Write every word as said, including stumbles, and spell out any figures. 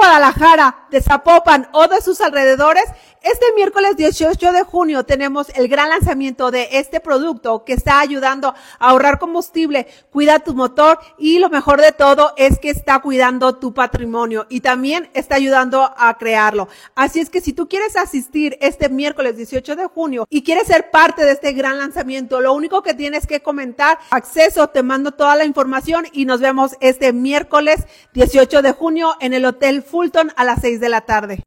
Guadalajara, de Zapopan o de sus alrededores, este miércoles dieciocho de junio tenemos el gran lanzamiento de este producto que está ayudando a ahorrar combustible, cuida tu motor y lo mejor de todo es que está cuidando tu patrimonio y también está ayudando a crearlo. Así es que si tú quieres asistir este miércoles dieciocho de junio y quieres ser parte de este gran lanzamiento, lo único que tienes que comentar, acceso, te mando toda la información y nos vemos este miércoles dieciocho de junio en el Hotel Fulton a las seis de la tarde.